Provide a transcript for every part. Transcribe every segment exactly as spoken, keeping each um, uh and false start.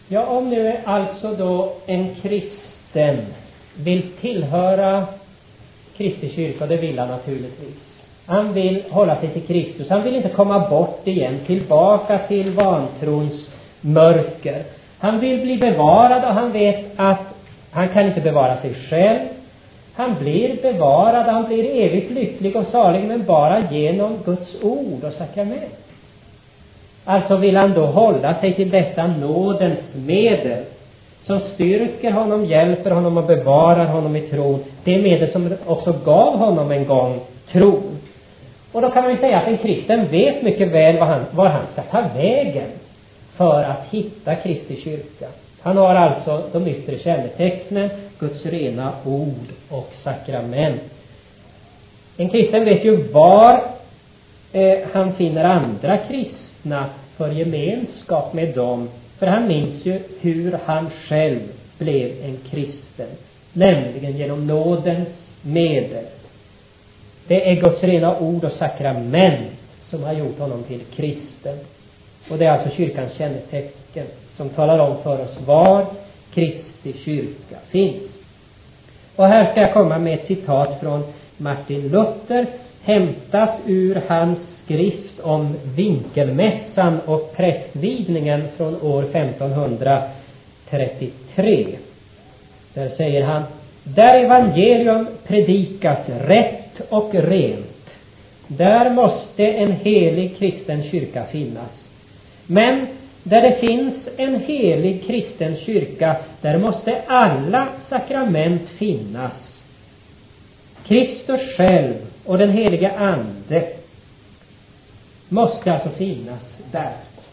Ja, om nu alltså då en kristen vill tillhöra Kristi kyrka, det vill han naturligtvis. Han vill hålla sig till Kristus. Han vill inte komma bort igen, tillbaka till vantrons mörker. Han vill bli bevarad och han vet att han kan inte bevara sig själv. Han blir bevarad, han blir evigt lycklig och salig, men bara genom Guds ord och sakrament. Alltså vill han då hålla sig till dessa nådens medel som styrker honom, hjälper honom och bevarar honom i tron. Det är medel som också gav honom en gång tron. Och då kan man ju säga att en kristen vet mycket väl var han, var han ska ta vägen för att hitta Kristi kyrka. Han har alltså de yttre kännetecknen, Guds rena ord och sakrament. En kristen vet ju var eh, han finner andra kristna för gemenskap med dem. För han minns ju hur han själv blev en kristen. Nämligen genom nådens medel. Det är Guds rena ord och sakrament som har gjort honom till kristen. Och det är alltså kyrkans kännetecken som talar om för oss var Kristi kyrka finns. Och här ska jag komma med ett citat från Martin Luther, hämtat ur hans skrift om vinkelmässan och prästvigningen från år femtonhundratrettiotre. Där säger han: där evangelium predikas rätt och rent, där måste en helig kristen kyrka finnas. Men där det finns en helig kristen kyrka, där måste alla sakrament finnas. Kristus själv och den heliga ande måste alltså finnas där.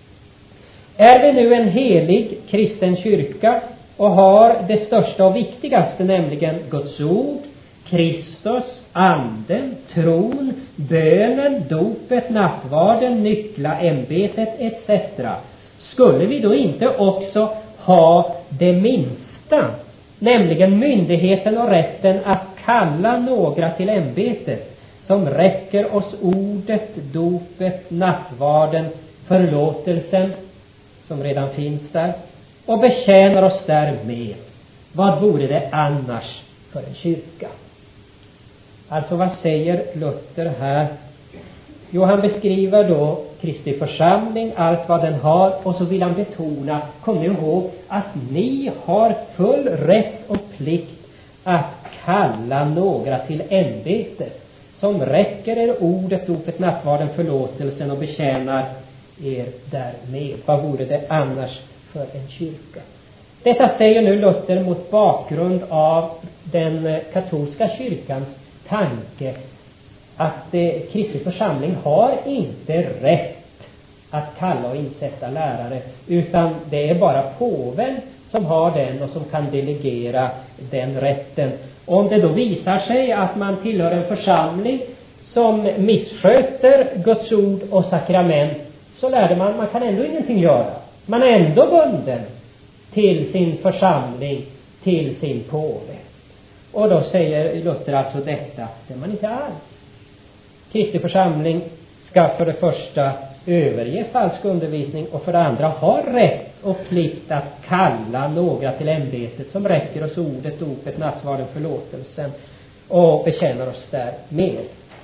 Är vi nu en helig kristen kyrka och har det största och viktigaste, nämligen Guds ord, Kristus, anden, tron, bönen, dopet, nattvarden, nyckla, ämbetet et cetera. Skulle vi då inte också ha det minsta, nämligen myndigheten och rätten att kalla några till ämbetet, som räcker oss ordet, dopet, nattvarden, förlåtelsen, som redan finns där, och betjänar oss därmed? Vad vore det annars för en kyrka? Alltså vad säger Luther här? Jo, han beskriver då Kristi församling, allt vad den har, och så vill han betona, kom nu ihåg att ni har full rätt och plikt att kalla några till ämbetet, som räcker er ordet, dopet, nattvarden, förlåtelsen och betjänar er därmed. Vad vore det annars för en kyrka? Detta säger nu Luther mot bakgrund av den katolska kyrkans tanke att eh, Kristi församling har inte rätt att kalla och insätta lärare, utan det är bara påven som har den och som kan delegera den rätten. Och om det då visar sig att man tillhör en församling som missköter Guds ord och sakrament, så lärde man, man kan ändå ingenting göra. Man är ändå bunden till sin församling, till sin påve. Och då säger Luther alltså detta, det är man inte alls. Kristi församling ska för det första överge falsk undervisning och för det andra ha rätt och plikt att kalla några till ämbetet, som räcker oss ordet, dopet, nattvarden, förlåtelsen och bekänner oss där med.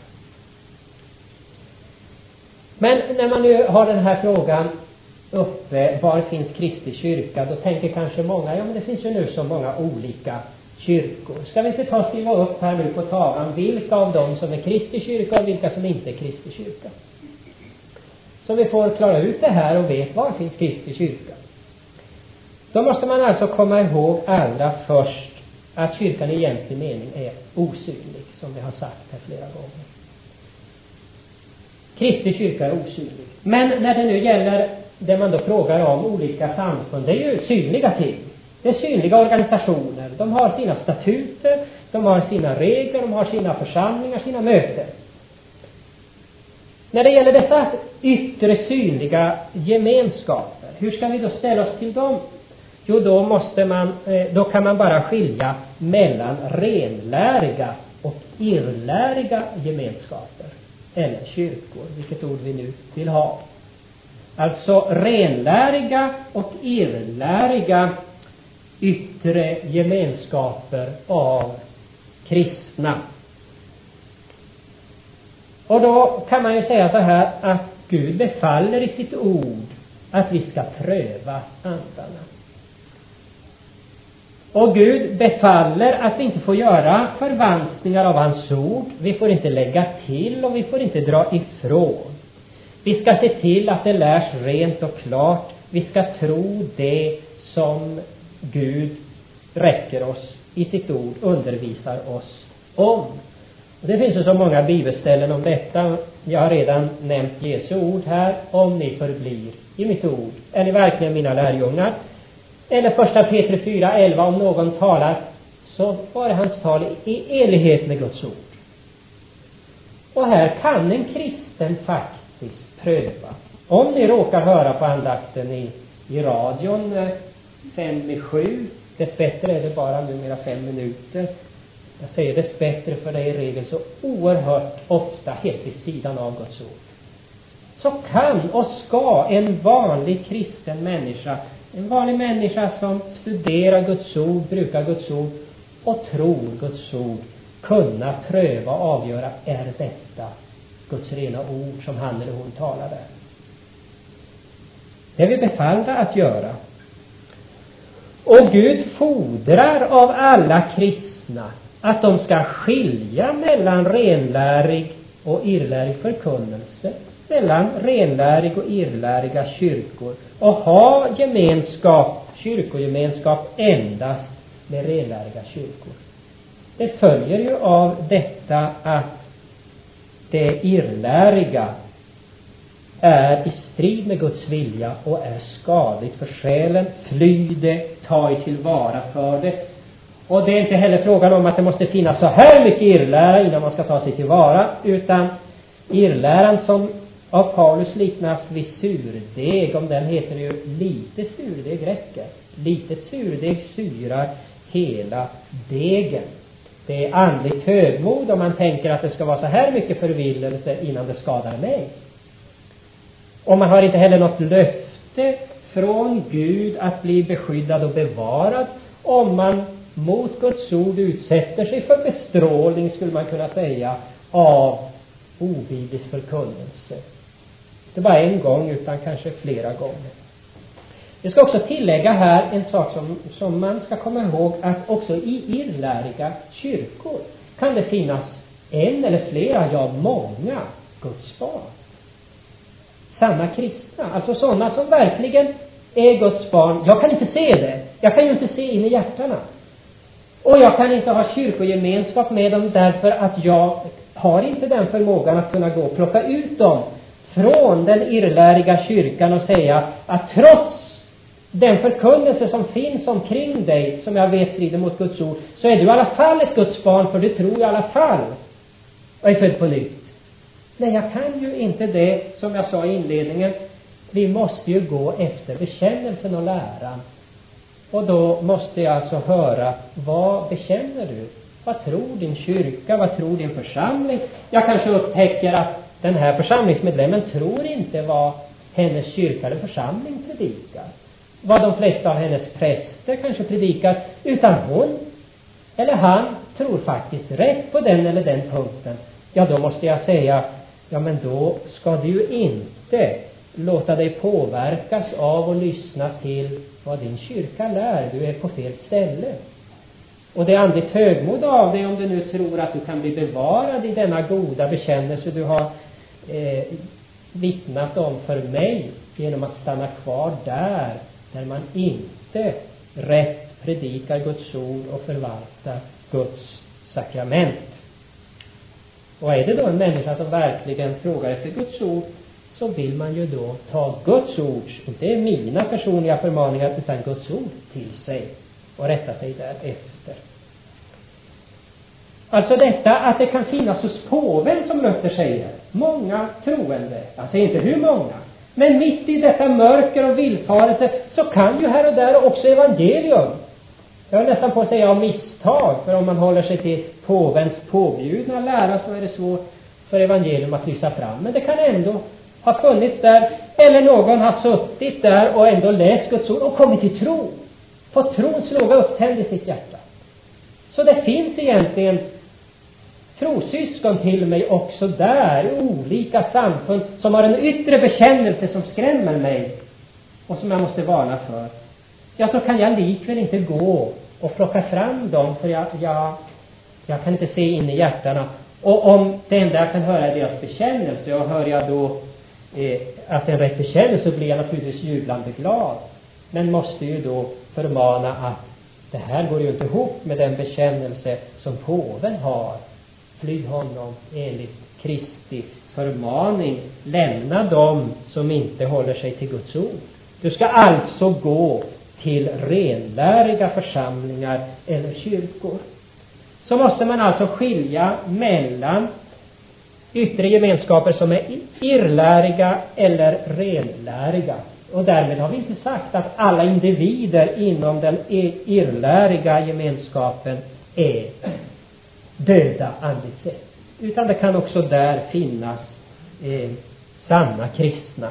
Men när man nu har den här frågan uppe, var finns Kristi kyrka, då tänker kanske många, ja men det finns ju nu så många olika kyrkor. Ska vi inte ta och skriva upp här nu på tavlan vilka av dem som är Kristi kyrka och vilka som inte är Kristi kyrka? Så vi får klara ut det här och vet var finns Kristi kyrka. Då måste man alltså komma ihåg allra först att kyrkan i egentlig mening är osynlig, som vi har sagt här flera gånger. Kristi kyrka är osynlig. Men när det nu gäller det man då frågar om olika samfund, det är ju synliga ting. Det är synliga organisationer. De har sina statuter, de har sina regler, de har sina församlingar, sina möten. När det gäller dessa yttre synliga gemenskaper, hur ska vi då ställa oss till dem? Jo, då måste man, då kan man bara skilja mellan renläriga och irrläriga gemenskaper eller kyrkor, vilket ord vi nu vill ha. Alltså renläriga och irrläriga yttre gemenskaper av kristna. Och då kan man ju säga så här att Gud befaller i sitt ord att vi ska pröva andarna. Och Gud befaller att vi inte får göra förvanskningar av hans ord. Vi får inte lägga till och vi får inte dra ifrån. Vi ska se till att det lärs rent och klart. Vi ska tro det som Gud räcker oss i sitt ord, undervisar oss om. Och det finns ju så många bibelställen om detta. Jag har redan nämnt Jesu ord här. Om ni förblir i mitt ord, är ni verkligen mina lärjungar. Eller första Petrus fyra elva, om någon talar, så var det hans tal i enlighet med Guds ord. Och här kan en kristen faktiskt pröva. Om ni råkar höra på andakten i, i radion fem i sju, dessbättre är det bara numera fem minuter. Jag säger dessbättre för det är i regel så oerhört ofta helt vid sidan av Guds ord. Så kan och ska en vanlig kristen människa, en vanlig människa som studerar Guds ord, brukar Guds ord och tror Guds ord, kunna pröva och avgöra, är detta Guds rena ord som han eller hon talar där. Det är vi befallda att göra. Och Gud fordrar av alla kristna att de ska skilja mellan renlärig och irrlärig förkunnelse, mellan renlärig och irrläriga kyrkor, och ha gemenskap, kyrkogemenskap endast med renläriga kyrkor. Det följer ju av detta att det irrläriga är i strid med Guds vilja och är skadligt för själen. Fly det, ta i tillvara för det. Och det är inte heller frågan om att det måste finnas så här mycket irrlära innan man ska ta sig tillvara, utan irrläran som av Paulus liknas vid surdeg, om den heter ju lite surdeg räcker. Litet surdeg syrar hela degen. Det är andligt högmod om man tänker att det ska vara så här mycket förvillelse innan det skadar mig. Och man har inte heller något löfte från Gud att bli beskyddad och bevarad om man mot Guds ord utsätter sig för bestrålning, skulle man kunna säga, av obiblisk förkunnelse. Inte bara en gång utan kanske flera gånger. Jag ska också tillägga här en sak som, som man ska komma ihåg, att också i irrläriga kyrkor kan det finnas en eller flera, ja många Guds barn. Samma kristna, alltså sådana som verkligen är Guds barn. Jag kan inte se det. Jag kan ju inte se in i hjärtarna. Och jag kan inte ha kyrkogemenskap med dem därför att jag har inte den förmågan att kunna gå och plocka ut dem från den irrläriga kyrkan och säga att trots den förkunnelse som finns omkring dig, som jag vet strider mot Guds ord, så är du i alla fall ett Guds barn, för du tror i alla fall och är född på nytt. Nej, jag kan ju inte det, som jag sa i inledningen. Vi måste ju gå efter bekännelsen och läran. Och då måste jag alltså höra, vad bekänner du? Vad tror din kyrka? Vad tror din församling? Jag kanske upptäcker att den här församlingsmedlemmen tror inte vad hennes kyrka eller församling predikar. Vad de flesta av hennes präster kanske predikar. Utan hon eller han tror faktiskt rätt på den eller den punkten. Ja, då måste jag säga, ja men då ska du ju inte låta dig påverkas av och lyssna till vad din kyrka lär. Du är på fel ställe. Och det är andligt högmod av dig om du nu tror att du kan bli bevarad i denna goda bekännelse du har eh, vittnat om för mig, genom att stanna kvar där, där man inte rätt predikar Guds ord och förvaltar Guds sakrament. Och är det då en människa som verkligen frågar efter Guds ord, så vill man ju då ta Guds ord, inte mina personliga förmaningar, utan Guds ord till sig och rätta sig därefter. Alltså detta att det kan finnas hos påven, som Luther säger, många troende, jag säger inte hur många, men mitt i detta mörker och villfarelse så kan ju här och där också evangelium. Jag är nästan på att säga av misstag, för om man håller sig till påvens påbjudna lära så är det svårt för evangelium att lysa fram. Men det kan ändå har funnits där, eller någon har suttit där och ändå läst Guds ord och kommit till tro. Fått trons låga upptänd i sitt hjärta. Så det finns egentligen trosyskon till mig också där, olika samfund som har en yttre bekännelse som skrämmer mig och som jag måste varna för. Ja, så kan jag likväl inte gå och plocka fram dem, för jag, jag, jag kan inte se in i hjärtarna. Och om det enda jag kan höra är deras bekännelse, och hör jag då eh, att det är en rätt bekännelse, så blir jag naturligtvis jublande glad. Men måste ju då förmana att det här går ju inte ihop med den bekännelse som påven har. Fly honom enligt Kristi förmaning. Lämna dem som inte håller sig till Guds ord. Du ska alltså gå till renläriga församlingar eller kyrkor. Så måste man alltså skilja mellan yttre gemenskaper som är irrläriga eller renläriga. Och därmed har vi inte sagt att alla individer inom den irrläriga gemenskapen är döda andligt sett. Utan det kan också där finnas eh, sanna kristna.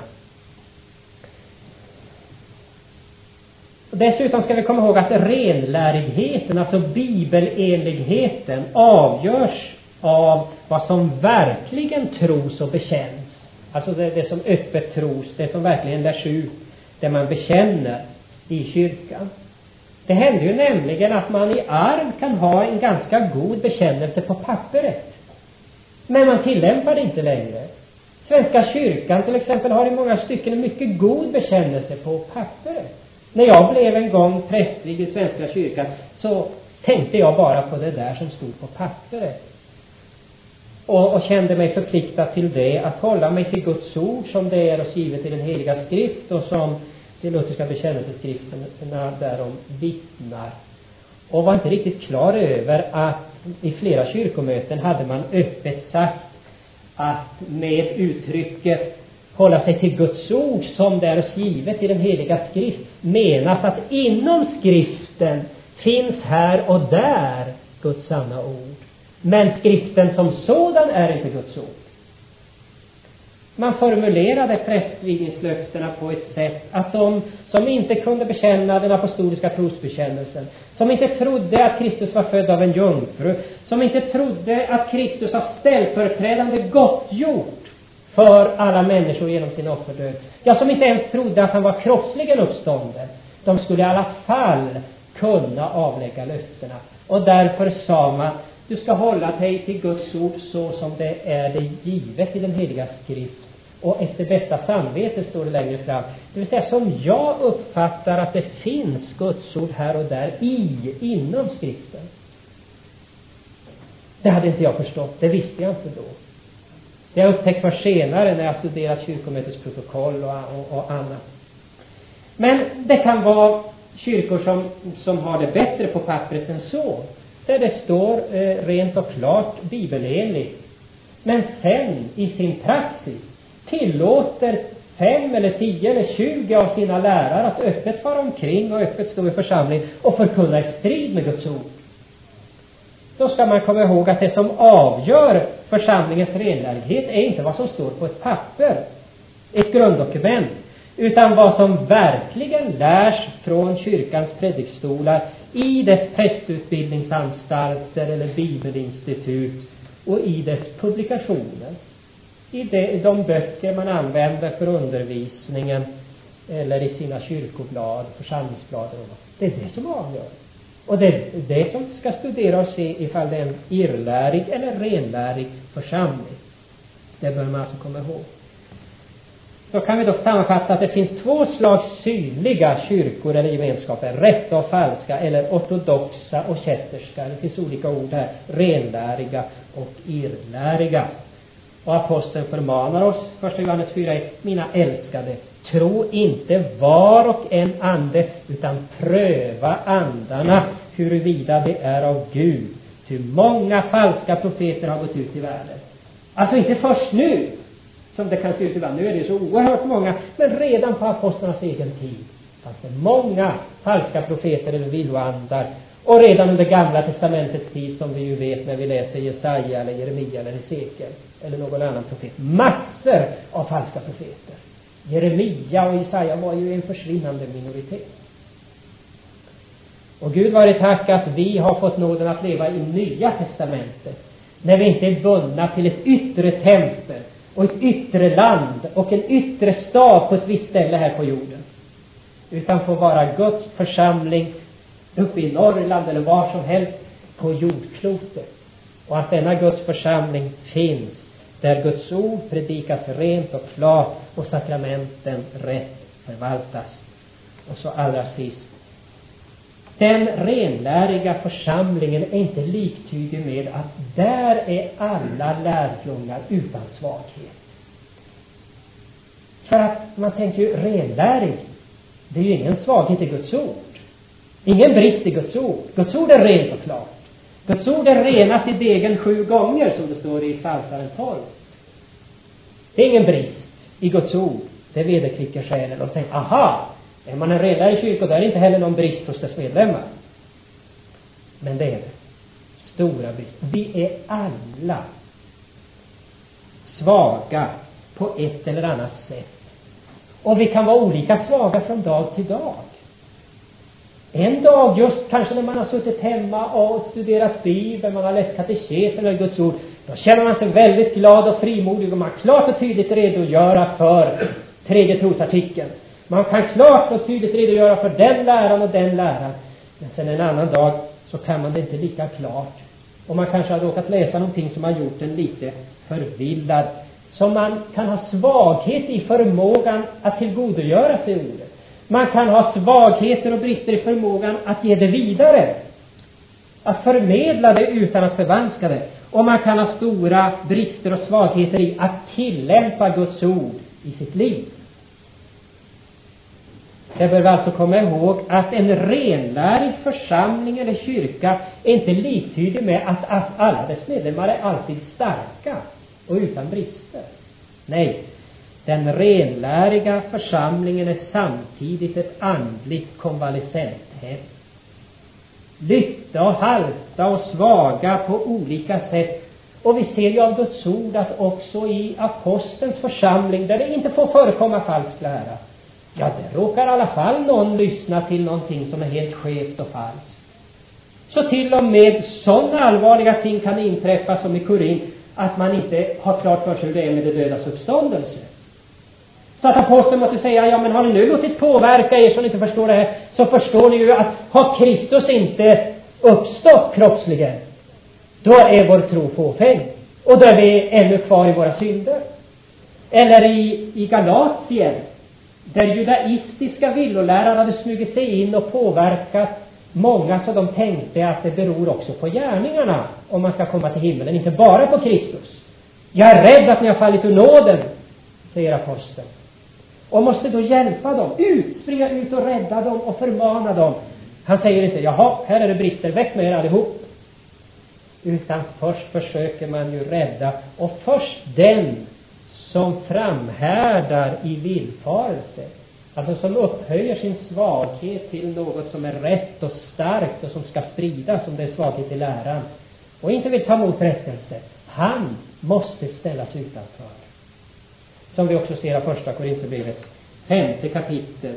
Och dessutom ska vi komma ihåg att renlärigheten, alltså bibelenligheten, avgörs av vad som verkligen tros och bekänns. Alltså det, det som öppet tros, det som verkligen lärs ut, det man bekänner i kyrkan. Det händer ju nämligen att man i arv kan ha en ganska god bekännelse på papperet. Men man tillämpar det inte längre. Svenska kyrkan till exempel har i många stycken en mycket god bekännelse på papperet. När jag blev en gång prästvigd i Svenska kyrkan så tänkte jag bara på det där som stod på papperet. Och, och kände mig förpliktad till det, att hålla mig till Guds ord som det är oss givet i den heliga skrift och som de lutherska bekännelseskrifterna därom vittnar. Och var inte riktigt klar över att i flera kyrkomöten hade man öppet sagt att med uttrycket hålla sig till Guds ord som det är oss givet i den heliga skrift menas att inom skriften finns här och där Guds sanna ord. Men skriften som sådan är inte Guds ord. Man formulerade prästvigningslöftena på ett sätt att de som inte kunde bekänna den apostoliska trosbekännelsen, som inte trodde att Kristus var född av en jungfru, som inte trodde att Kristus har ställföreträdande gottgjort för alla människor genom sin offerdöd, ja, som inte ens trodde att han var kroppsligen uppstånden, de skulle i alla fall kunna avlägga löftena. Och därför sa man: du ska hålla dig till Guds ord så som det är det givet i den heliga skrift. Och efter bästa samvete står det längre fram. Det vill säga som jag uppfattar att det finns Guds ord här och där i, inom skriften. Det hade inte jag förstått. Det visste jag inte då. Det har jag upptäckt för senare när jag studerat kyrkomötets protokoll och, och, och annat. Men det kan vara kyrkor som, som har det bättre på pappret än så. Där det står eh, rent och klart bibelenligt. Men sen i sin praxis tillåter fem eller tio eller tjugo av sina lärare att öppet fara omkring och öppet stå i församling och förkunna i strid med Guds ord. Då ska man komma ihåg att det som avgör församlingens renlärighet är inte vad som står på ett papper, ett grunddokument, utan vad som verkligen lärs från kyrkans predikstolar i dess prästutbildningsanstalter eller bibelinstitut och i dess publikationer. I de, de böcker man använder för undervisningen eller i sina kyrkoblad, församlingsblad. Det är det som avgör. Och det är det som ska studera och se ifall det är en irrlärig eller renlärig församling. Det bör man alltså komma ihåg. Så kan vi då sammanfatta att det finns två slags synliga kyrkor eller gemenskaper. Rätta och falska, eller ortodoxa och kätterska. Det finns olika ord här. Renläriga och irrläriga. Och aposteln förmanar oss, första Johannes fyra ett, mina älskade, tro inte var och en ande, utan pröva andarna huruvida det är av Gud. Ty många falska profeter har gått ut i världen. Alltså inte först nu, som det kan se ut ibland. Nu är det så oerhört många, men redan på apostlarnas egen tid fanns det många falska profeter eller villoandar. Och redan under Gamla testamentets tid, som vi ju vet när vi läser Jesaja eller Jeremia eller Hesekiel eller någon annan profet, massor av falska profeter. Jeremia och Jesaja var ju en försvinnande minoritet. Och Gud var det tack att vi har fått nåden att leva i Nya testamentet, när vi inte är bundna till ett yttre tempel och ett yttre land och en yttre stad på ett visst ställe här på jorden, utan får vara Guds församling uppe i Norrland eller var som helst på jordklotet. Och att denna Guds församling finns där Guds ord predikas rent och klart och sakramenten rätt förvaltas. Och så allra sist, den renläriga församlingen är inte liktydig med att där är alla lärjungar utan svaghet. För att man tänker ju renlärig, det är ju ingen svaghet i Guds ord. Ingen brist i Guds ord. Guds ord är rent och klart. Guds ord är renat i degen sju gånger, som det står i Psaltaren tolv. Det är ingen brist i Guds ord. Det vederkvicker själen och tänker, aha, är man en renlärig kyrka, där är inte heller någon brist hos dess medlemmar. Men det är det. Stora brist. Vi är alla svaga på ett eller annat sätt. Och vi kan vara olika svaga från dag till dag. En dag, just kanske när man har suttit hemma och studerat Bibeln, man har läst katekesen eller Guds ord, då känner man sig väldigt glad och frimodig och man klart och tydligt redogöra för tredje trosartikeln. Man kan klart och tydligt redogöra för den läran och den läran. Men sen en annan dag så kan man det inte lika klart. Och man kanske har råkat läsa någonting som har gjort en lite förvillad. Så man kan ha svaghet i förmågan att tillgodogöra sig ordet. Man kan ha svagheter och brister i förmågan att ge det vidare. Att förmedla det utan att förvanska det. Och man kan ha stora brister och svagheter i att tillämpa Guds ord i sitt liv. Jag bör alltså komma ihåg att en renlärig församling eller kyrka är inte liktydig med att alla dess medlemmar är alltid starka och utan brister. Nej, den renläriga församlingen är samtidigt ett andligt konvalescenthem. Lytta och halta och svaga på olika sätt. Och vi ser ju av Guds ord att också i apostelns församling, där det inte får förekomma falsk lära, ja, det råkar i alla fall någon lyssna till någonting som är helt skevt och falskt. Så till och med sådana allvarliga ting kan inträffa som i Korin, att man inte har klart för sig hur det är med det dödas uppståndelse. Så att aposteln måste säga, ja men har ni nu låtit påverka er så ni inte förstår det här, så förstår ni ju att har Kristus inte uppstått kroppsligen, då är vår tro fåfäng. Och då är vi ännu kvar i våra synder. Eller i, i Galatien, där judaistiska villolärare hade smugit sig in och påverkat många, så de tänkte att det beror också på gärningarna om man ska komma till himlen, inte bara på Kristus. Jag är rädd att ni har fallit ur nåden, säger aposteln. Och måste då hjälpa dem, ut, springa ut och rädda dem och förmana dem. Han säger inte, jaha, här är det brister, väck med er allihop. Utan först försöker man ju rädda, och först den som framhärdar i villfarelse, alltså som upphöjer sin svaghet till något som är rätt och starkt och som ska spridas, som det är svaghet i läran, och inte vill ta emot rättelse, han måste ställas utanför. Som vi också ser av första Korinthierbrevets femte kapitel,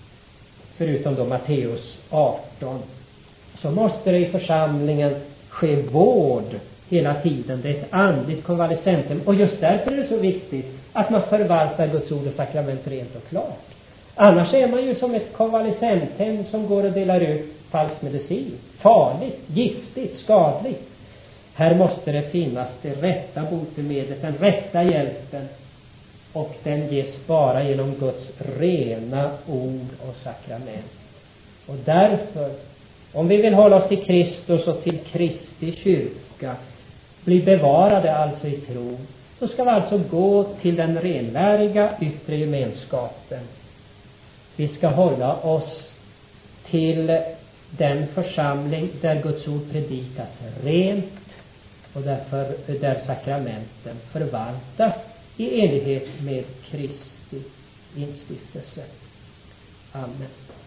förutom då Matteus arton, så måste det i församlingen ske vård hela tiden. Det är ett andligt konvalescenthem, och just därför är det så viktigt att man förvaltar Guds ord och sakrament rent och klart. Annars är man ju som ett konvalescenthem som går och delar ut falsk medicin. Farligt, giftigt, skadligt. Här måste det finnas det rätta botemedlet, den rätta hjälpen, och den ges bara genom Guds rena ord och sakrament. Och därför, om vi vill hålla oss till Kristus och till Kristi kyrka, bli bevarade alltså i tro, så ska vi alltså gå till den renläriga yttre gemenskapen. Vi ska hålla oss till den församling där Guds ord predikas rent och därför, där sakramenten förvaltas i enlighet med Kristi instiftelse. Amen.